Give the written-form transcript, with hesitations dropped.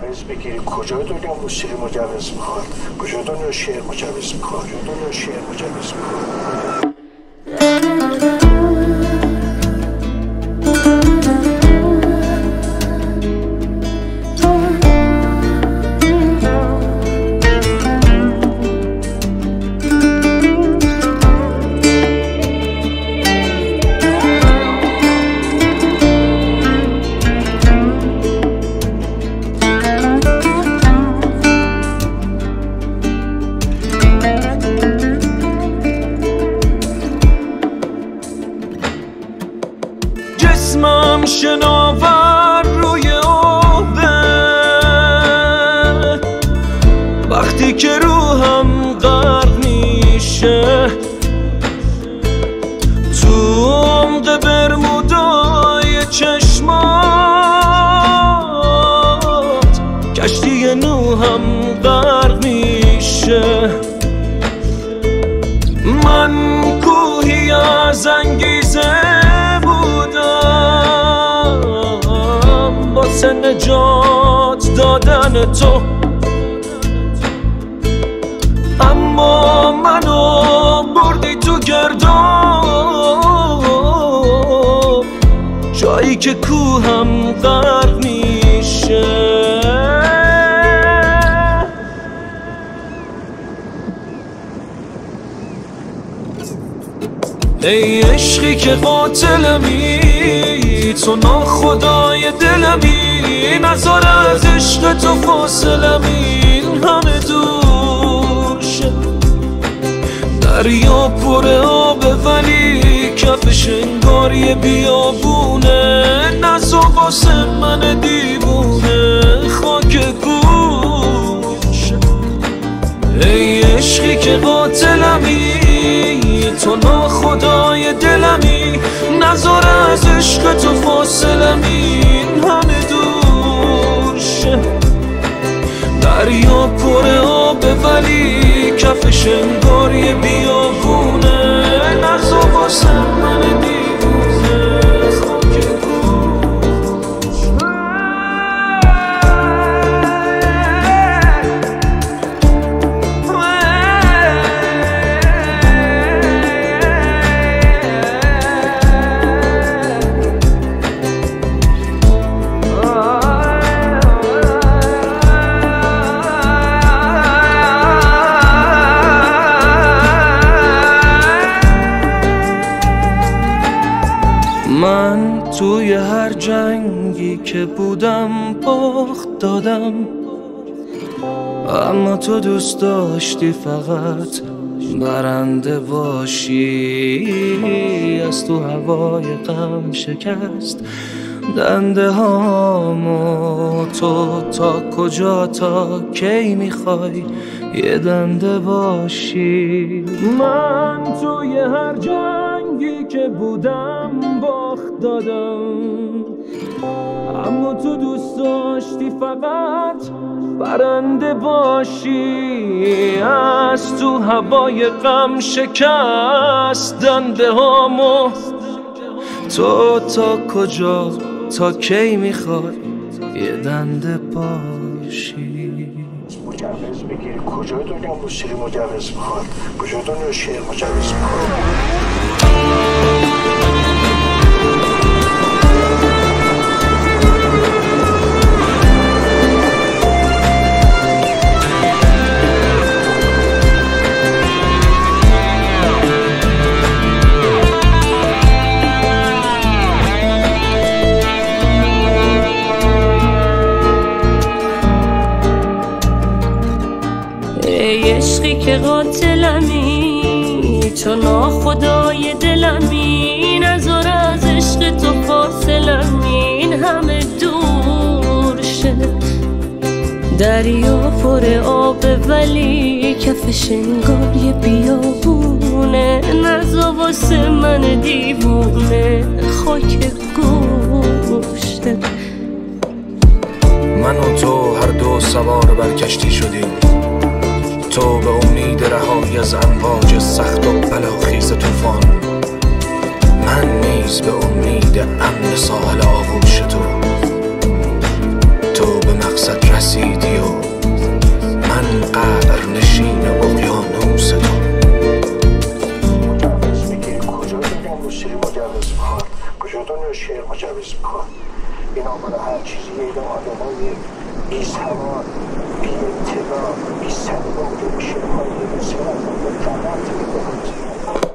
مجوز بگیری. کجای دنیا موسیقی مجوز میخواد؟ کجای دنیا شعر مجوز میخواد؟ کجای دنیا شعر مجوز میخواد؟ جسمم شناور روی آبه، وقتی که روحم غرق میشه تو عمق برمودای چشمات، کشتی نوحم غرق میشه. من کوهی از انگیزه واسه نجات دادن تو، اما منو بردی تو گرداب، جایی که کوهم غرق میشه. ای عشقی که قاتلمی، تو ناخدای دلمی، نذار از عشق تو فاصلمی همه دور شه. دریا پر آبه ولی کفش انگار یه بیابونه، نذار واسه من دیوونه خاک گوش. ای عشقی که قاتلمی، تو ناخدای دلمی، نذار از عشق تو فاصلمی همه دور شه. دریا پر آبه ولی کفش انگار یه بیابونه، نذار واسه من دیوونه خاک گوش. من توی هر جنگی که بودم باخت دادم، اما تو دوست داشتی فقط برنده باشی. از تو هوای غم شکست دنده هامو، تو تا کجا تا کی میخوای یه دنده باشی؟ من توی هر جنگی که بودم باخت دادم، اما تو دوست داشتی فقط برنده باشی. از تو هوای غم شکست دنده هامو، تو تا کجا تا کی میخوای یه دنده باشی؟ مجوز بگیری. کجای دنیا موسیقی مجوز میخواد؟ کجای دنیا شعر مجوز میخواد؟ ای عشقی که قاتلمی، تو ناخدای دلمی، نذار از عشق تو فاصلمی همه دور شه. دریا پر آبه ولی کفش انگار یه بیابونه، نذار واسه من دیوونه خاک گوشته. من و تو هر دو سوار بر کشتی شدیم، تو به امید رهایی از امواج سخت و بلاخیز طوفان، من نیز به امید امن ساحل آغوش تو به مقصد رسیدی و من قعرنشین اقیانوس تو. مجوز میگی کجا دیگه موسیقی مجوز میخواد؟ کجا دنیا شعر مجوز میخواد؟ اینا برای هر چیزی اینا آدمای بی سواد، بی اطلاع، بی سلیقه که شعرهای موسیقی از اون فقط میکنند.